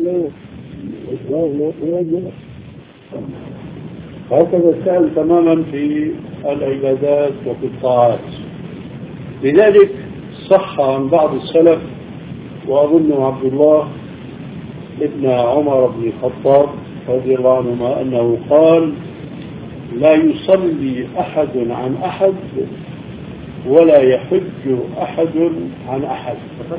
هكذا السائل تماما في العبادات وفي الطاعات. لذلك صح عن بعض السلف، وأظن عبد الله ابن عمر بن الخطاب رضي الله عنهما أنه قال: لا يصلي أحد عن أحد ولا يحج أحد عن أحد.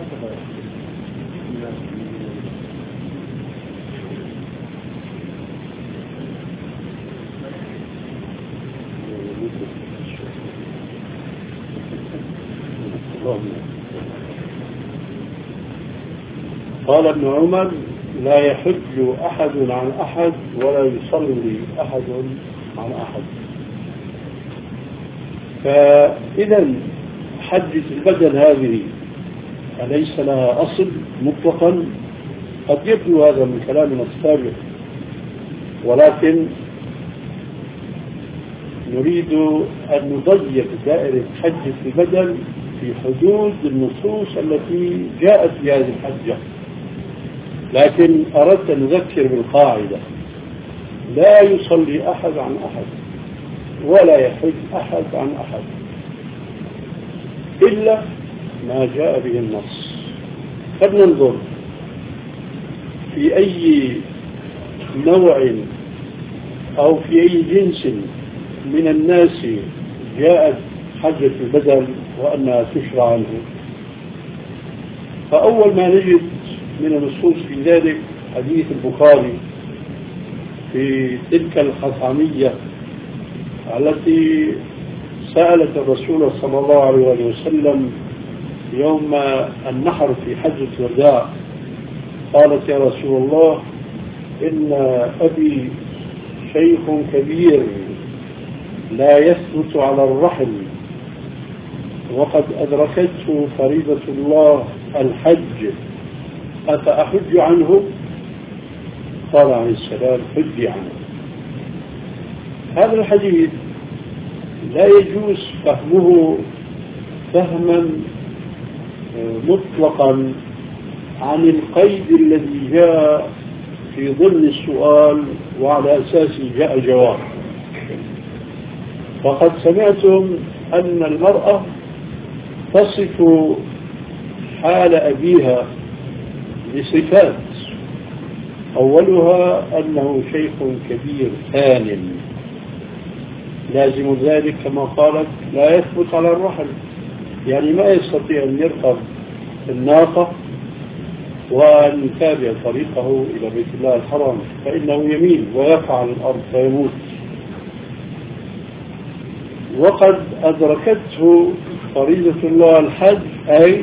قال ابن عمر: لا يحج أحد عن أحد ولا يصلي أحد عن أحد. فإذا حجة البدن هذه أليس لها أصل مطلقا؟ قد يبدو هذا من كلامنا السابق، ولكن نريد أن نضيق دائرة حجة البدن في حدود النصوص التي جاءت في هذه الحجة. لكن أردت أن نذكر بالقاعدة: لا يصلي أحد عن أحد ولا يحج أحد عن أحد إلا ما جاء به النص. فلننظر في أي نوع أو في أي جنس من الناس جاءت حجة البدن وأنها تشرع عنه. فأول ما نجد من النصوص في ذلك حديث البخاري في تلك الخصامية التي سألت الرسول صلى الله عليه وسلم يوم النحر في حجة الوداع، قالت: يا رسول الله، إن أبي شيخ كبير لا يثبت على الرحل وقد أدركته فريضة الله الحج، أفأحج عنه؟ قال عليه السلام: حج عنه. هذا الحديث لا يجوز فهمه فهما مطلقا عن القيد الذي جاء في ضمن السؤال وعلى أساسه جاء جواب. فقد سمعتم أن المرأة تصف حال أبيها بصفات، أولها أنه شيخ كبير ثان، لازم ذلك كما قالت لا يثبت على الرحل، يعني ما يستطيع أن يركب الناقة وأن يتابع طريقه إلى بيت الله الحرام، فإنه يميل ويقع على الأرض فيموت. وقد أدركته فريضة الله الحج، أي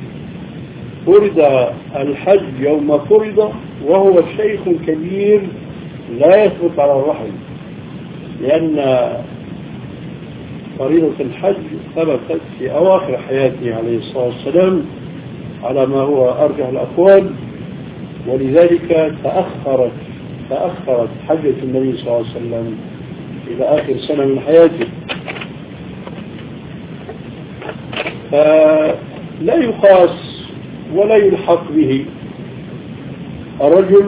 فرض الحج يوم فرض وهو شيخ كبير لا يثبت على الرحل، لأن فريضة الحج ثبتت في أواخر حياته عليه الصلاة والسلام على ما هو أرجح الأقوال، ولذلك تأخرت حجة النبي صلى الله عليه وسلم إلى آخر سنة من حياته. فلا يقاس ولا يلحق به الرجل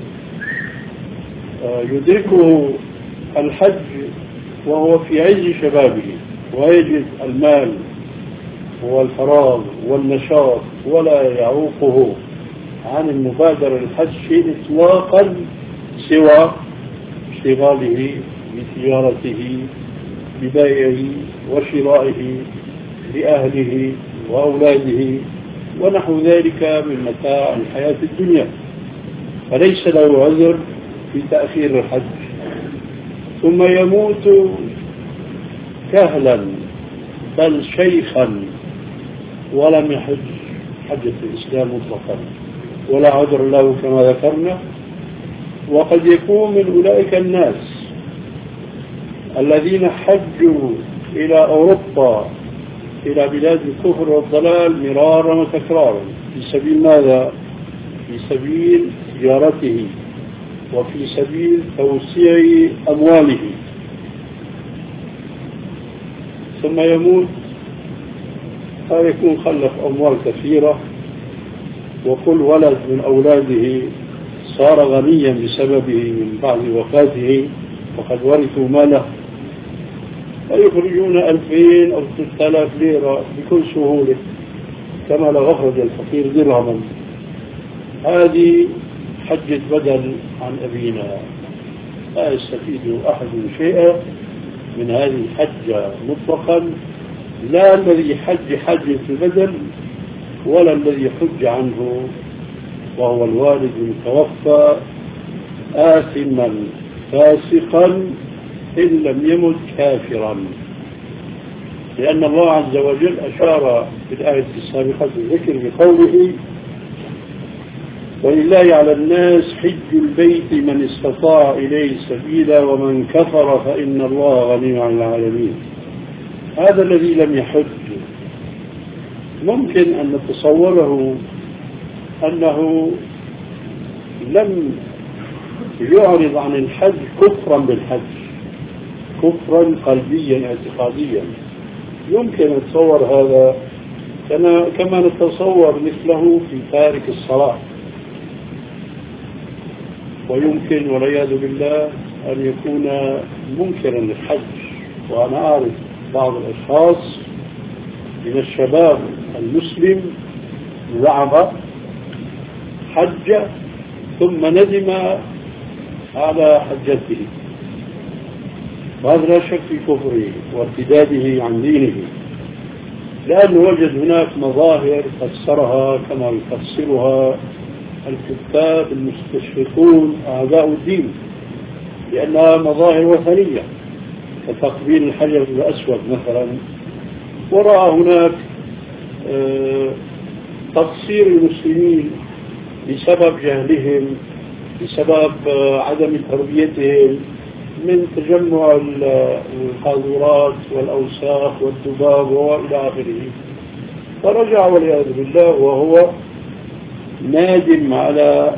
يدركه الحج وهو في عز شبابه ويجد المال والفراغ والنشاط ولا يعوقه عن المبادرة للحج شيء إطلاقا سوى اشتغاله بتجارته ببيعه وشرائه لأهله وأولاده ونحو ذلك من متاع الحياة الدنيا، فليس له عذر في تأخير الحج. ثم يموت كهلا بل شيخا ولم يحج حجة الإسلام مطلقا ولا عذر له كما ذكرنا. وقد يكون من أولئك الناس الذين حجوا إلى أوروبا إلى بلاد الكفر والضلال مرارا وتكرارا في سبيل ماذا؟ في سبيل تجارته وفي سبيل توسيع أمواله، ثم يموت فيكون خلف أموال كثيرة، وكل ولد من أولاده صار غنيا بسببه من بعد وفاته وقد ورثوا ماله، فيخرجون 2000 أو 3000 ليرة بكل سهولة كما لو أخرج الفقير درهما. هذه حجة بدل عن أبينا، لا يستفيد أحد شيئا من هذه الحجة مطلقا، لا الذي حج البدل ولا الذي حج عنه وهو الوالد المتوفى آثما فاسقا إن لم يمت كافرا، لأن الله عز وجل أشار في الآية السابقة الذكر بقوله ولله على الناس حج البيت من استطاع إليه سبيلا ومن كفر فإن الله غني عن العالمين. هذا الذي لم يحج ممكن أن نتصوره أنه لم يعرض عن الحج كفرا بالحج، كفرا قلبيا اعتقاديا، يمكن أن نتصور هذا كما نتصور مثله في تارك الصلاة، ويمكن والعياذ بالله أن يكون منكرا للحج. وأنا أعرف بعض الأشخاص من الشباب المسلم زعم حج ثم ندم على حجته، وهذا لا شك في كفره وارتداده عن دينه، لأنه وجد هناك مظاهر فسرها كما يفسرها الكتاب المستشرقون أعداء الدين لأنها مظاهر وثنية كتقبيل الحجر الأسود مثلا، ورأى هناك تقصير المسلمين بسبب جهلهم، بسبب عدم تربيتهم من تجمع القاذورات والأوساخ والذباب وإلى آخره، فرجع والعياذ بالله وهو نادم على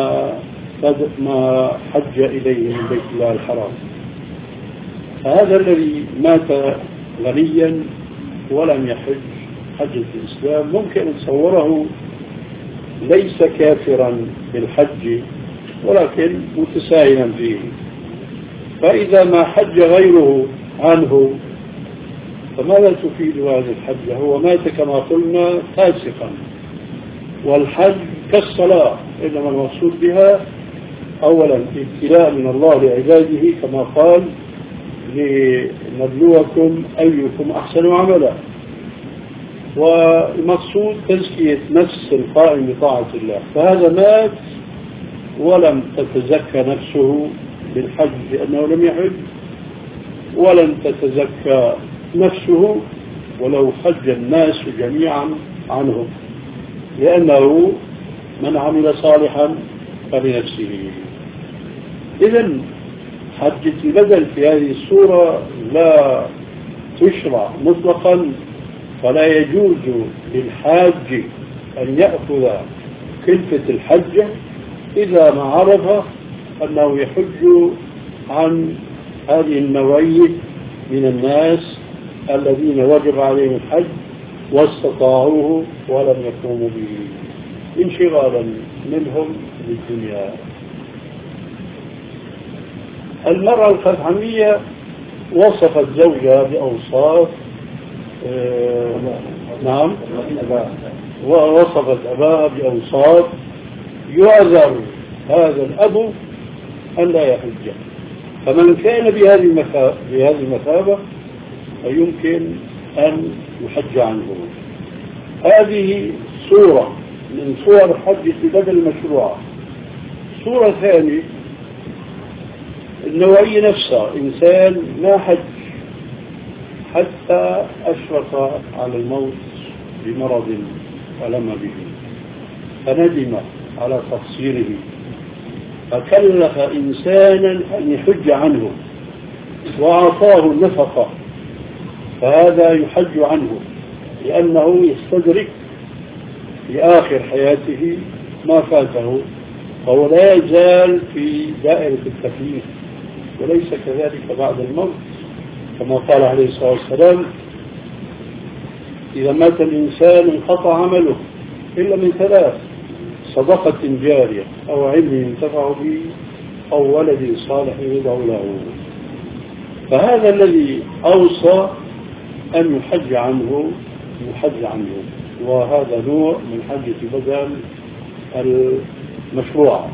ما حج إليه من بيت الله الحرام. هذا الذي مات غنيا ولم يحج حجة الإسلام ممكن أن تصوره ليس كافرا بالحج ولكن متساهلا فيه، فإذا ما حج غيره عنه فماذا تفيد هذه الحجة؟ هو مات كما قلنا فاسقا، والحج كالصلاة إنما المقصود بها أولا ابتلاء من الله لعباده كما قال لنبلوكم أيكم أحسن عملا، والمقصود تزكية نفس القائم بطاعة الله. فهذا مات ولم تتزكى نفسه بالحج لأنه لم يحج، ولم تتزكى نفسه ولو حج الناس جميعا عنه، لأنه من عمل صالحا فلنفسه. إذن حجة البدل في هذه الصورة لا تشرع مطلقا، فلا يجوز للحاج أن يأخذ كلفة الحجة إذا ما عرف أنه يحج عن هذه النوعية من الناس الذين وجب عليهم الحج واستطاعوه ولم يقوموا به انشغالا منهم بالدنيا. المرأة الخثعمية وصفت زوجها بأوصاف نعم، ووصفت أباها بأوصاف يعذر هذا الأب أن لا يحج، فمن كان بهذه المثابة فيمكن أن يحج عنه. هذه صورة من صور حجة البدل المشروعة. صورة ثانية النوعية نفسها، إنسان ما حج حتى أشرف على الموت بمرض ألم به فندم على تقصيره فكلف إنسانا أن يحج عنه وأعطاه النفقة، فهذا يحج عنه لأنه يستدرك في آخر حياته ما فاته، فهو لا يزال في دائرة التكليف، وليس كذلك بعد الموت كما قال عليه الصلاة والسلام إذا مات الإنسان انقطع عمله إلا من ثلاث: صدقة جارية أو علم ينتفع به أو ولد صالح يدعو له. فهذا الذي أوصى أن يحج عنه يحج عنه، وهذا نوع من حجة البدن المشروعة.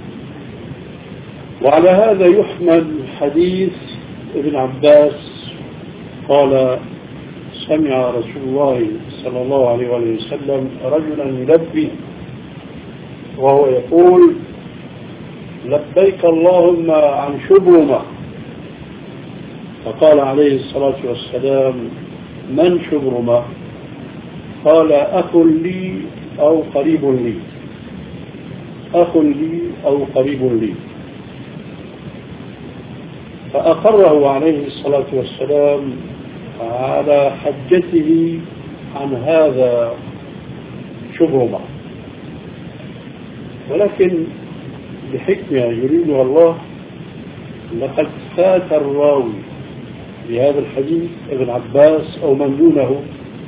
وعلى هذا يحمل حديث ابن عباس قال: سمع رسول الله صلى الله عليه وسلم رجلا يلبي وهو يقول: لبيك اللهم عن شبرمة. فقال عليه الصلاة والسلام: من شبرمة؟ قال: أخ لي أو قريب لي، أخ لي أو قريب لي. فأقره عليه الصلاة والسلام على حجته عن هذا شبرمة، ولكن بحكمة يريدها الله لقد فات الراوي بهذا الحديث ابن عباس أو من دونه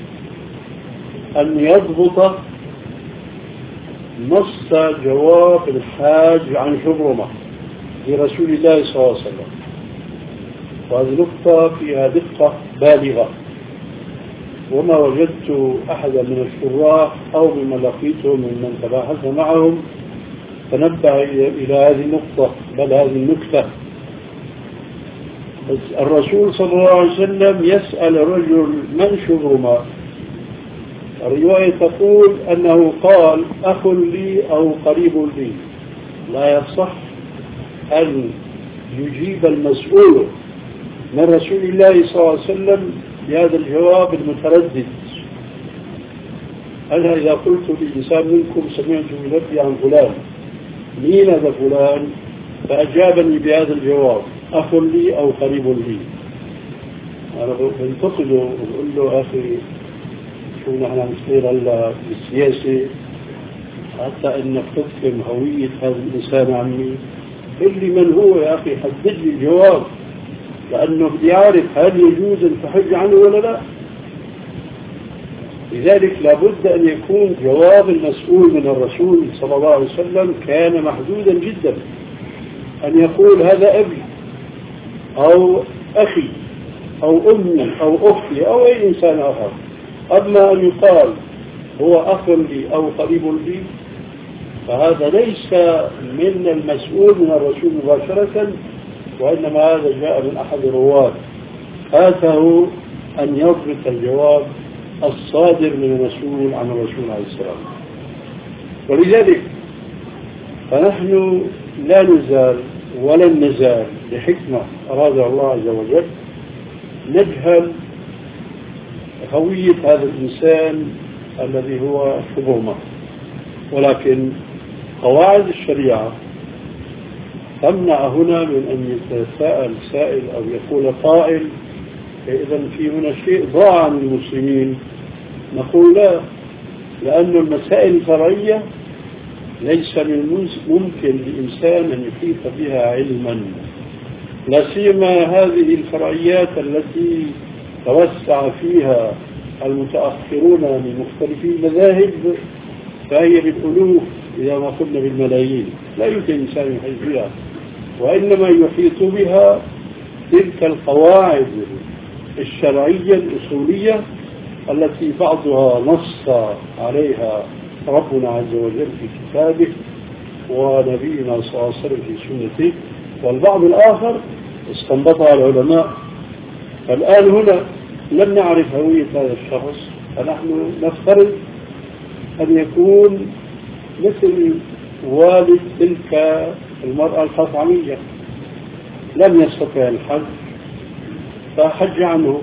أن يضبط نص جواب الحاج عن شبرمة لرسول الله صلى الله عليه وسلم، وهذه نقطة فيها دقة بالغة، وما وجدت أحدا من الشراح أو ممن لقيته ممن تباحث معهم تنبه إلى هذه النقطة بل هذه النكتة. الرسول صلى الله عليه وسلم يسأل الرجل: من شبرمة؟ الرواية تقول أنه قال: أخ لي أو قريب لي. لا يصح أن يجيب المسؤول من رسول الله صلى الله عليه وسلم بهذا الجواب المتردد. أنا إذا قلت لإنسان منكم سمعت يلبي عن فلان، مين هذا فلان؟ فأجابني بهذا الجواب: أخ لي أو قريب لي. أنا بنتقده وبقول له: أخي شو نحن نصير هلا بالسياسة حتى انك تفهم هوية هذا الانسان عني؟ قل لي من هو يا اخي، حدد لي الجواب، لانه بدي اعرف هل يجوز ان تحج عنه ولا لا. لذلك لابد ان يكون جواب المسؤول من الرسول صلى الله عليه وسلم كان محدودا جدا، ان يقول: هذا ابي او اخي او امي او اختي او اي انسان اخر. أما أن يقال هو أخ لي أو قريب لي فهذا ليس من المسؤول من الرسول مباشرة، وإنما هذا جاء من أحد الرواة فاته أن يضبط الجواب الصادر من المسؤول عن الرسول عليه السلام. ولذلك فنحن لا نزال ولن نزال بحكمة أراد الله عز وجل نجهل هوية هذا الإنسان الذي هو شبرمة، ولكن قواعد الشريعة تمنع هنا من أن يتساءل سائل أو يقول قائل: إذا في هنا شيء ضاع عن المسلمين. نقول لا، لأن المسائل الفرعية ليس من ممكن لإنسان أن يحيط بها علما، لا سيما هذه الفرعيات التي توسع فيها المتأخرون من مختلف المذاهب، فهي بالألوف إذا ما قلنا بالملايين، لا يمكن إنسان يحيط بها، وإنما يحيط بها تلك القواعد الشرعية الأصولية التي بعضها نص عليها ربنا عز وجل في كتابه ونبينا صلى الله عليه وسلم في سنته، والبعض الآخر استنبطها العلماء. فالآن هنا لم نعرف هوية هذا الشخص، فنحن نفترض أن يكون مثل والد تلك المرأة الخطعمية، لم يستطع الحج فحج عنه.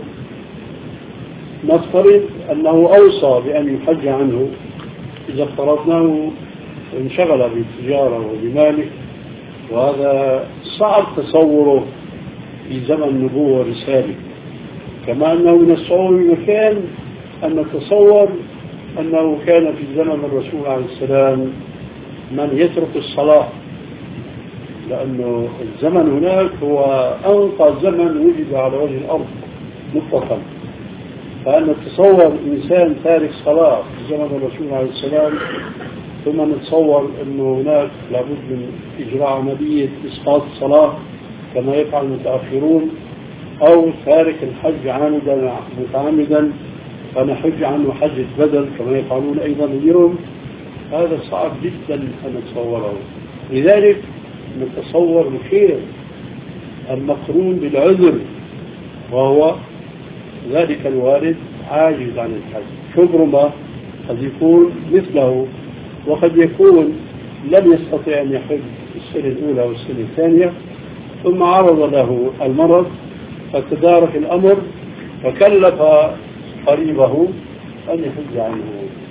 نفترض أنه أوصى بأن يحج عنه، إذا افترضناه انشغل بالتجارة وبماله، وهذا صعب تصوره في زمن النبوة والرسالة. كما أنه من الصعوبة بمكان أن نتصور أنه كان في زمن الرسول عليه السلام من يترك الصلاة، لأنه الزمن هناك هو أنقى زمن وجد على وجه الأرض مطلقا. فأن نتصور إنسان تارك صلاة في زمن الرسول عليه السلام ثم نتصور أنه هناك لابد من إجراء عملية إسقاط الصلاة كما يفعل المتأخرون، أو تارك الحج عامدا متعمدا فنحج عنه حجة بدل كما يفعلون أيضا اليوم. هذا صعب جدا أن نتصوره. لذلك نتصور الخير المقرون بالعذر، وهو ذلك الوالد عاجز عن الحج، ربما قد يكون مثله، وقد يكون لم يستطيع أن يحج السنة الأولى والسنة الثانية، ثم عرض له المرض فتدارك الأمر فكلف قريبه أن يحج عنه.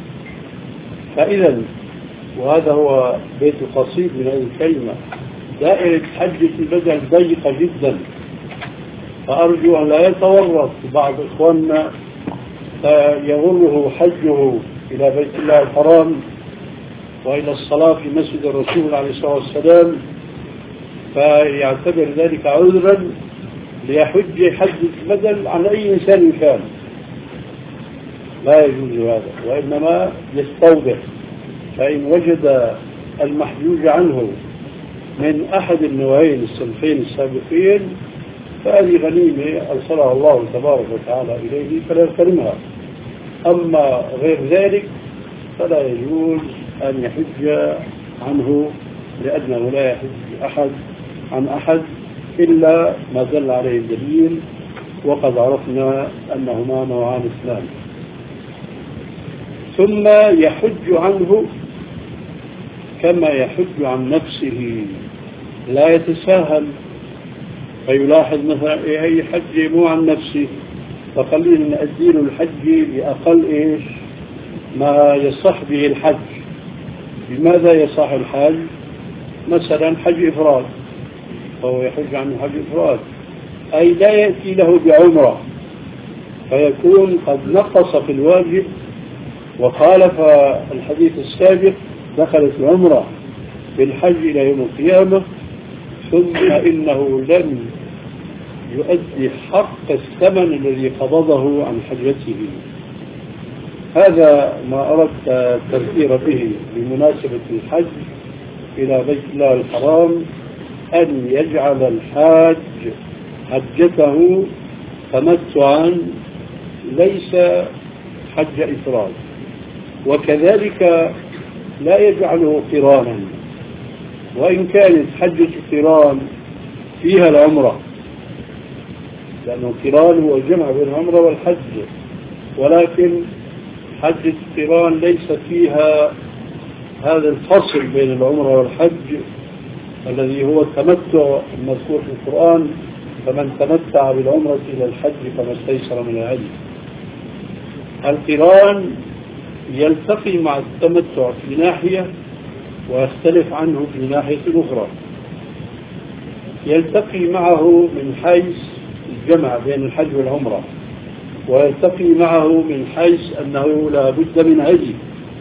فإذا وهذا هو بيت القصيد من هذه الكلمة، دائرة حجة البدل ضيقة جدا، فأرجو أن لا يتورط بعض إخواننا فيغره حجه إلى بيت الله الحرام وإلى الصلاة في مسجد الرسول عليه الصلاة والسلام فيعتبر ذلك عذرا ليحج حج البدل عن أي إنسان كان. لا يجوز هذا، وإنما يستوضح، فإن وجد المحجوج عنه من أحد النوعين الصنفين السابقين فهذه غنيمة أرسلها الله تبارك وتعالى إليه فلا يغتنمها. أما غير ذلك فلا يجوز أن يحج عنه، لأنه لا يحج أحد عن أحد إلا ما دل عليه الدليل، وقد عرفنا أنهما نوعان اثنان. ثم يحج عنه كما يحج عن نفسه، لا يتساهل فيلاحظ مثلا أي حج مو عن نفسه فخلينا نأدي له الحج بأقل ما يصح به الحج. بماذا يصح الحج؟ مثلا حج إفراد، فهو يحج عنه حج إفراد، أي لا يأتي له بعمرة، فيكون قد نقص في الواجب وخالف الحديث السابق، دخلت العمرة في الحج إلى يوم القيامة، ثم إنه لم يؤدي حق الثمن الذي قبضه عن حجته. هذا ما أردت التذكير به بمناسبة الحج إلى بيت الله الحرام، أن يجعل الحاج حجته تمتعا ليس حج إفراد، وكذلك لا يجعله قرانا، وإن كانت حجة القران فيها العمرة، لأنه القران هو الجمع بين العمرة والحج، ولكن حجة القران ليس فيها هذا الفصل بين العمرة والحج الذي هو التمتع المذكور في القرآن، فمن تمتع بالعمرة إلى الحج فما استيسر من الهدي. القران يلتقي مع التمتع في ناحية ويختلف عنه في ناحية أخرى. يلتقي معه من حيث الجمع بين الحج والعمرة، ويلتقي معه من حيث أنه لا بد من هدي،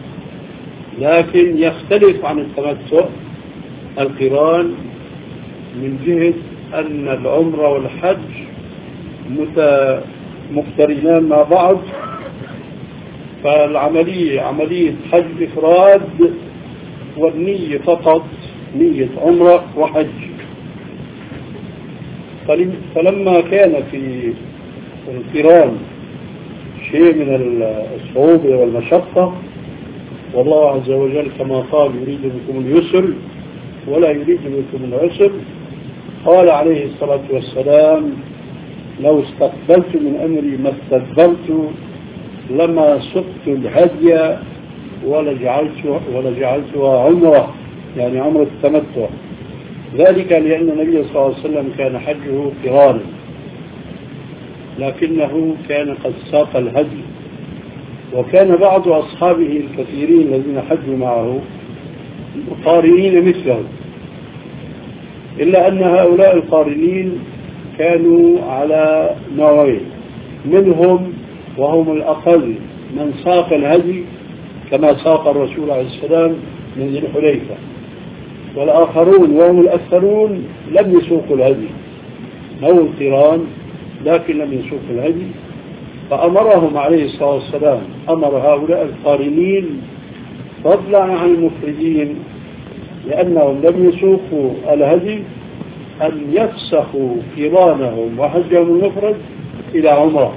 لكن يختلف عن التمتع القران من جهة أن العمرة والحج مقترنان مع بعض، فالعملية عملية حج إفراد والنية فقط نية عمرة وحج. فلما كان في القران شيء من الصعوبة والمشقة، والله عز وجل كما قال يريد بكم اليسر ولا يريد بكم العسر، قال عليه الصلاة والسلام لو استقبلت من أمري ما استدبرت لما سقت الهدي ولجعلتها عمرة، يعني عمرة التمتع. ذلك لأن النبي صلى الله عليه وسلم كان حجه قرانا، لكنه كان قد ساق الهدي، وكان بعض أصحابه الكثيرين الذين حجوا معه قارنين مثله، إلا أن هؤلاء القارنين كانوا على نوعين، منهم وهم الأقل من ساق الهدي كما ساق الرسول عليه السلام من ذي الحليفة، والآخرون وهم الأكثرون لم يسوقوا الهدي، نووا القران لكن لم يسوقوا الهدي. فأمرهم عليه الصلاة والسلام، أمر هؤلاء القارنين فضلا عن المفردين لأنهم لم يسوقوا الهدي أن يفسخوا قرانهم وحجهم المفرد إلى عمره.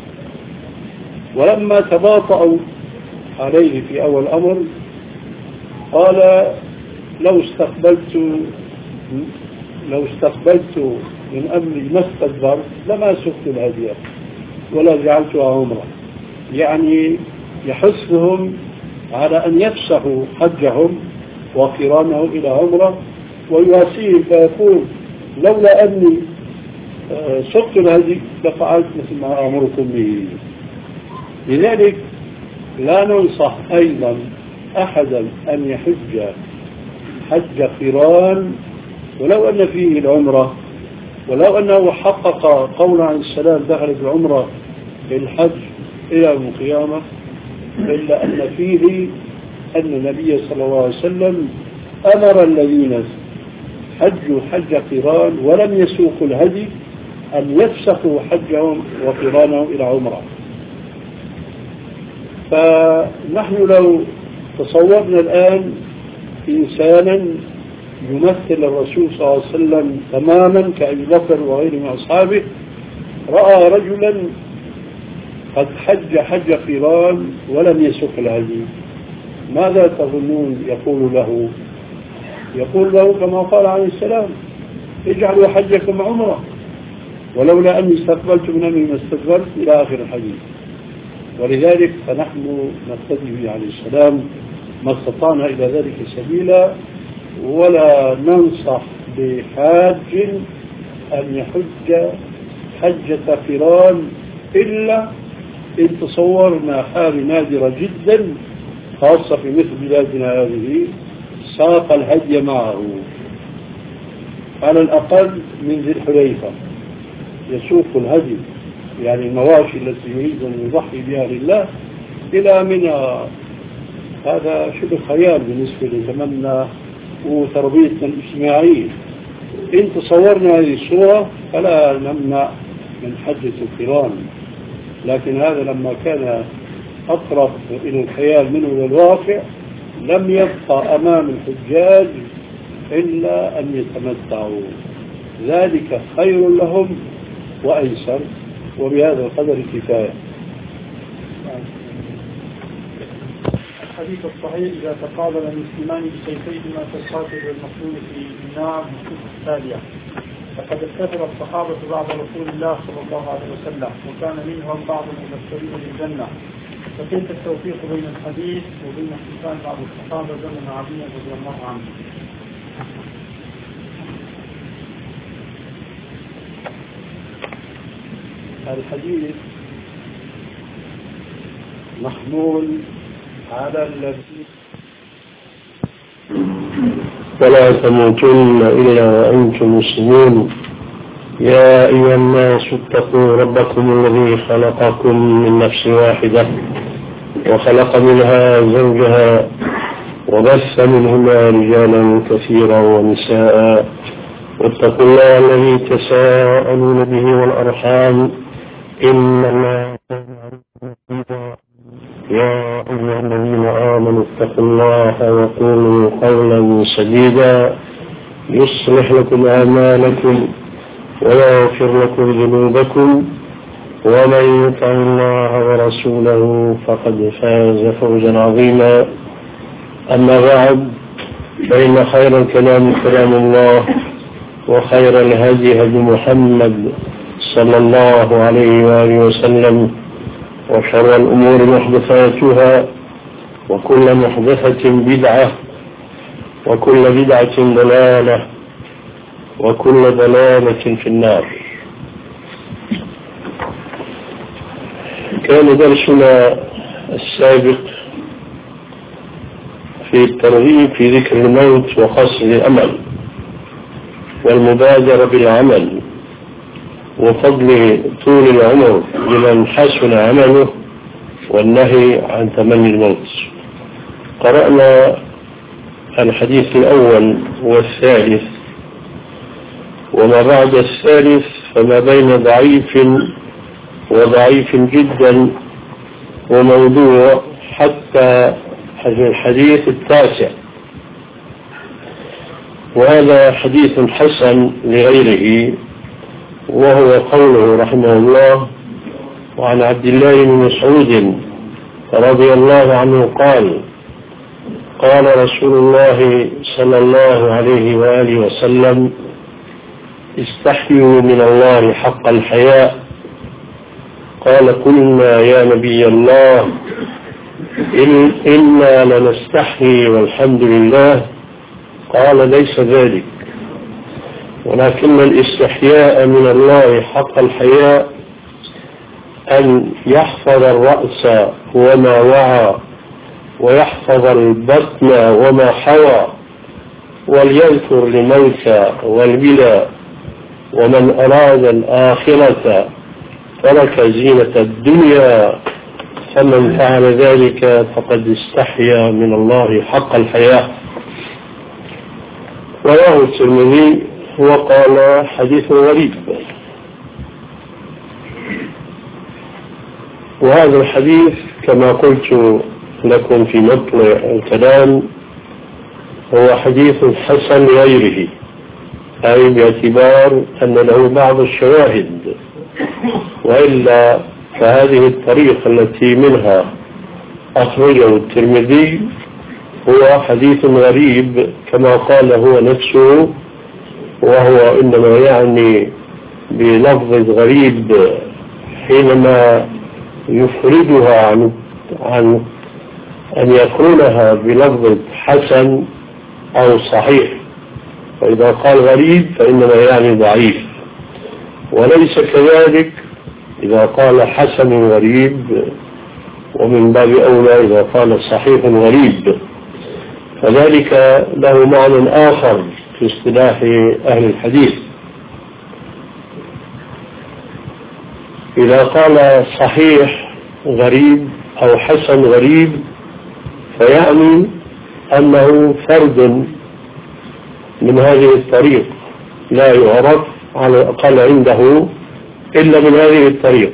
ولما تباطؤوا عليه في أول الأمر قال لو استقبلت من أمري ما استدبرت لما سقت الهدي ولا جعلتها عمره، يعني يحثهم على أن يفسخوا حجهم وقرانهم إلى عمره، ويواسيهم فيقول لولا أني سقت الهدي لفعلت مثل ما أمركم به. لذلك لا ننصح أيضا أحدا أن يحج حج قران ولو أن فيه العمرة، ولو أنه حقق قول عن السلام دخلت العمرة في الحج إلى يوم القيامة، إلا أن فيه أن النبي صلى الله عليه وسلم أمر الذين حجوا حج قران ولم يسوقوا الهدي أن يفسخوا حجهم وقرانهم إلى عمرة. فنحن لو تصورنا الآن إنسانا يمثل الرسول صلى الله عليه وسلم تماما كأبي بكر وغيره من أصحابه، رأى رجلا قد حج قران ولم يسوق الهدي، ماذا تظنون يقول له؟ يقول له كما قال عليه السلام اجعلوا حجكم عمره ولولا أني استقبلت من أمري ما استدبرت إلى آخر الحديث. ولذلك فنحن نقتدي به عليه السلام ما استطعنا إلى ذلك سبيلا، ولا ننصح بحاج أن يحج حجة قران إلا إن تصورنا حال نادرة جدا خاصة في مثل بلادنا هذه ساق الهدي معه على الأقل من ذي الحليفة يسوق الهدي، يعني المواشي التي يريد أن يضحي بها لله إلى منى. هذا شبه خيال بالنسبة لزمننا وتربيتنا الاجتماعية. إن تصورنا هذه الصورة فلا نمنع من حجة القران، لكن هذا لما كان أقرب إلى الخيال منه للواقع لم يبقى أمام الحجاج إلا أن يتمتعوا، ذلك خير لهم وأيسر، وبهذا القدر كفاية. الحديث الصحيح إذا تقابل المسلمان بسيفيهما فالقاتل والمقتول في النار التالية. فقد اكتفر الصحابة بعد رسول الله صلى الله عليه وسلم وكان منهم بعض المبشرين بالجنة، فكيف التوفيق بين الحديث وبين احتفال بعض الصحابة زمن علي رضي الله عنه؟ الحديث محمول على الذي ولا تموتن إلا وأنتم مسلمون يا أيها الناس اتقوا ربكم الذي خلقكم من نفس واحدة وخلق منها زوجها وبث منهما رجالا كثيرا ونساء واتقوا الله الذي تساءلون به والأرحام إن الله يا أيها الذين آمنوا اتقوا الله وقولوا قولا سديدا يصلح لكم أعمالكم ويغفر لكم ذنوبكم ومن يطع الله ورسوله فقد فاز فوزا عظيما. أما بعد، فإن خير الكلام كلام الله وخير الهدي هدي محمد صلى الله عليه وآله وسلم وشر الأمور محدثاتها وكل محدثة بدعة وكل بدعة ضلالة وكل ضلالة في النار. كان درسنا السابق في الترغيب في ذكر الموت وقصد الأمل والمبادرة بالعمل وفضل طول العمر لمن حسن عمله والنهي عن تمني الموت. قرأنا الحديث الأول والثالث، وما بعد الثالث فما بين ضعيف وضعيف جدا وموضوع حتى الحديث التاسع، وهذا حديث حسن لغيره، وهو قوله رحمه الله: وعن عبد الله بن مسعود رضي الله عنه قال: قال رسول الله صلى الله عليه وآله وسلم: استحيوا من الله حق الحياء. قال: قلنا يا نبي الله إنا لنستحي والحمد لله. قال: ليس ذلك، ولكن الاستحياء من الله حق الحياء أن يحفظ الرأس وما وعى، ويحفظ البطن وما حوى، وليذكر الموت والبلى، ومن أراد الآخرة ترك زينة الدنيا، فمن فعل ذلك فقد استحيا من الله حق الحياء. رواه الترمذي وقال: حديث غريب. وهذا الحديث كما قلت لكم في مطلع الكلام هو حديث حسن لغيره، أي باعتبار أن له بعض الشواهد، وإلا فهذه الطريقة التي منها أخرجه الترمذي هو حديث غريب كما قال هو نفسه، وهو إنما يعني بلفظ غريب حينما يفردها عن أن يقولها بلفظ حسن أو صحيح، فإذا قال غريب فإنما يعني ضعيف، وليس كذلك إذا قال حسن غريب، ومن باب أولى إذا قال صحيح غريب، فذلك له معنى آخر في اصطلاح أهل الحديث. إذا قال صحيح غريب أو حسن غريب فيعني أنه فرد من هذه الطريق لا يعرف على الأقل عنده إلا من هذه الطريق،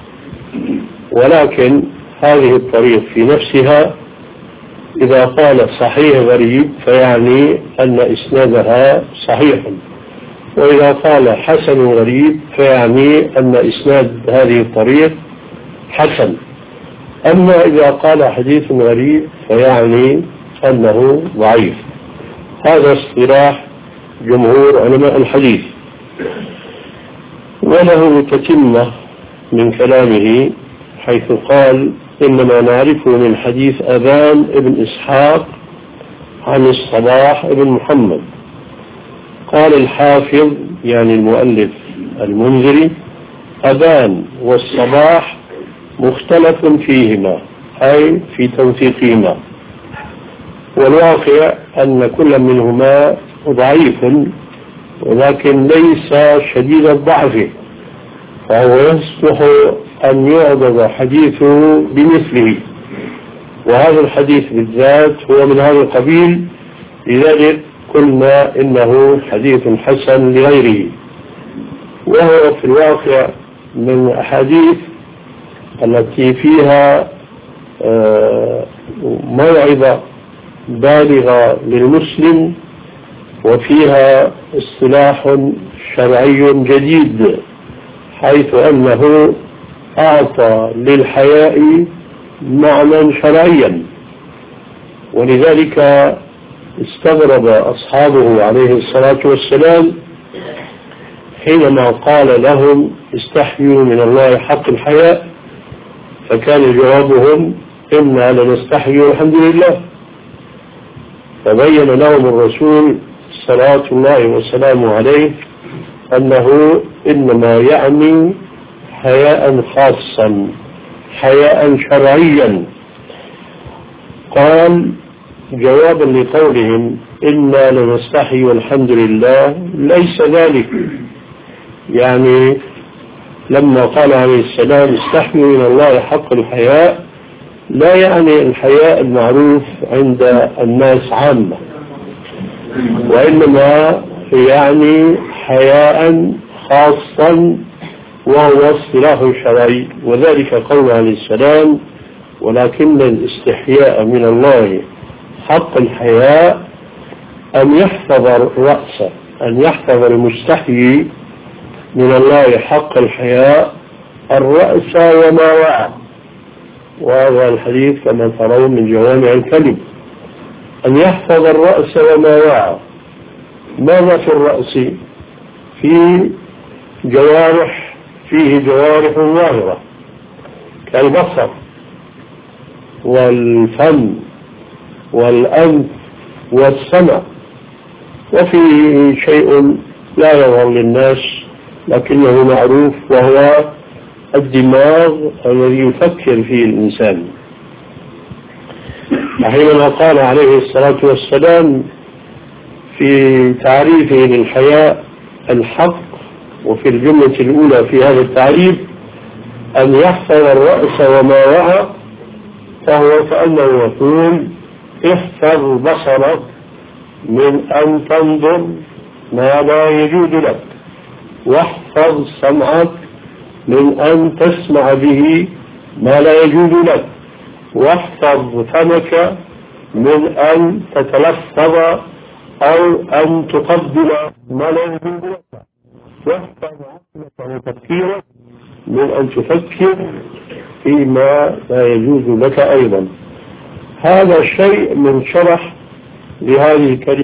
ولكن هذه الطريق في نفسها إذا قال صحيح غريب فيعني أن إسنادها صحيح، وإذا قال حسن غريب فيعني أن إسناد هذه الطريق حسن. أما إذا قال حديث غريب فيعني أنه ضعيف. هذا اصطلاح جمهور علماء الحديث. وله تتمة من كلامه حيث قال: إنما نعرفه من حديث أبان ابن إسحاق عن الصباح ابن محمد. قال الحافظ يعني المؤلف المنذري: أبان والصباح مختلف فيهما، أي في توثيقهما، والواقع أن كل منهما ضعيف ولكن ليس شديد الضعف، فهو يصلح أن يعضد حديثه بمثله، وهذا الحديث بالذات هو من هذا القبيل، لذلك قلنا إنه حديث حسن لغيره. وهو في الواقع من الأحاديث التي فيها موعظة بالغة للمسلم، وفيها اصطلاح شرعي جديد، حيث أنه أعطى للحياء معنى شرعيا، ولذلك استغرب أصحابه عليه الصلاة والسلام حينما قال لهم: استحيوا من الله حق الحياء، فكان جوابهم: إنا لنستحي والحمد لله. فبين لهم الرسول صلى الله وسلامه عليه أنه إنما يعني حياء خاصا، حياء شرعيا. قال جوابا لقولهم: إنا لنستحي والحمد لله، ليس ذلك، يعني لما قال عليه السلام: استحيوا من الله حق الحياء، لا يعني الحياء المعروف عند الناس عامة، وإنما يعني حياء خاصا وهو اصطلاح شرعي، وذلك قول عليه السلام: ولكن الاستحياء من الله حق الحياء أن يحفظ الرأس، أن يحفظ المستحيي من الله حق الحياء الرأس وما وعى. وهذا الحديث كما ترون من جوامع الكلم، أن يحفظ الرأس وما وعى. ماذا في الرأس؟ فيه جوارح ظاهرة كالبصر والفم والأنف والسمع، وفيه شيء لا يظهر للناس لكنه معروف، وهو الدماغ الذي يفكر فيه الإنسان. حينما قال عليه الصلاة والسلام في تعريفه للحياء الحق، وفي الجملة الأولى في هذا التعريف أن يحفظ الرأس وما وعى، فهو كأنه يقول احفظ بصرك من أن تنظر ما لا يجوز لك، واحفظ سمعك من أن تسمع به ما لا يجوز لك، واحفظ فمك من أن تتلفظ أو أن تقبل ما لا يجوز لك، واحفظ عقلك وتفكيرك من أن تفكر فيما لا يجوز لك أيضا. هذا شيء من شرح لهذه الكلمة